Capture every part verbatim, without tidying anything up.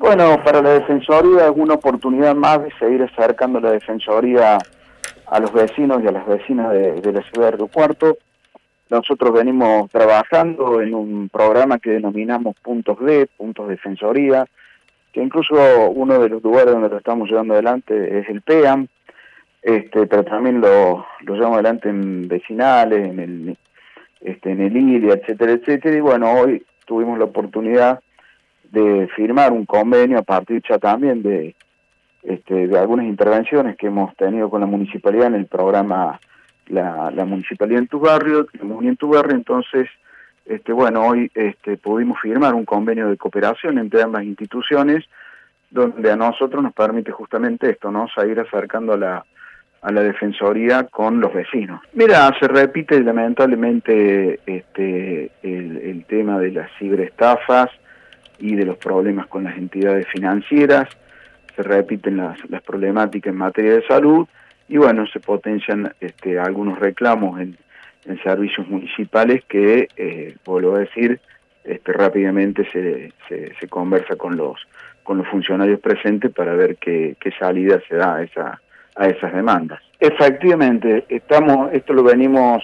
Bueno, para la Defensoría es una oportunidad más de seguir acercando la Defensoría a los vecinos y a las vecinas de, de la ciudad de Río Cuarto. Nosotros venimos trabajando en un programa que denominamos Puntos D, Puntos Defensoría, que incluso uno de los lugares donde lo estamos llevando adelante es el P E A M, este, pero también lo, lo llevamos adelante en vecinales, en el, este, en el I L I A, etcétera, etcétera. Y bueno, hoy tuvimos la oportunidad de firmar un convenio a partir ya también de, este, de algunas intervenciones que hemos tenido con la municipalidad en el programa La, la Municipalidad en tu Barrio, en tu Barrio. Entonces, este, bueno, hoy este, pudimos firmar un convenio de cooperación entre ambas instituciones, donde a nosotros nos permite justamente esto, ¿no? Seguir acercando a la, a la Defensoría con los vecinos. Mira, se repite lamentablemente este, el, el tema de las ciberestafas y de los problemas con las entidades financieras, se repiten las, las problemáticas en materia de salud, y bueno, se potencian este, algunos reclamos en, en servicios municipales que, eh, vuelvo a decir, este, rápidamente se, se, se conversa con los, con los funcionarios presentes para ver qué, qué salida se da a, esa, a esas demandas. Efectivamente, estamos, esto lo venimos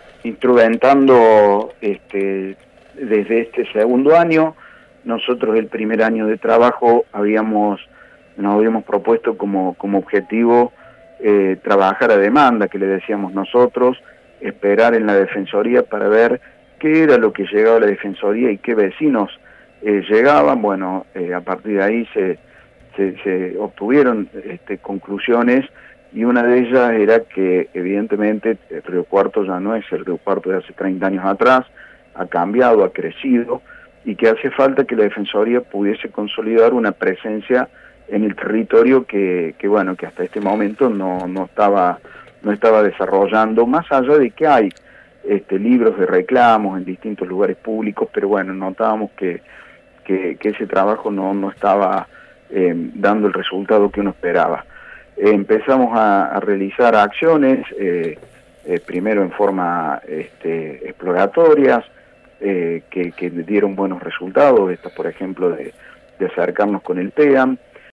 instrumentando este, desde este segundo año. Nosotros el primer año de trabajo habíamos, nos habíamos propuesto como, como objetivo eh, trabajar a demanda, que le decíamos nosotros, esperar en la Defensoría para ver qué era lo que llegaba a la Defensoría y qué vecinos eh, llegaban. Bueno, eh, a partir de ahí se, se, se obtuvieron este, conclusiones, y una de ellas era que evidentemente el Río Cuarto ya no es el Río Cuarto de hace treinta años atrás, ha cambiado, ha crecido, y que hace falta que la Defensoría pudiese consolidar una presencia en el territorio que, que bueno, que hasta este momento no, no estaba, no estaba desarrollando, más allá de que hay este, libros de reclamos en distintos lugares públicos, pero bueno, notábamos que, que, que ese trabajo no, no estaba eh, dando el resultado que uno esperaba. Eh, empezamos a, a realizar acciones, eh, eh, primero en forma este, exploratorias, Eh, que, que dieron buenos resultados, esta por ejemplo de, de acercarnos con el P E A M,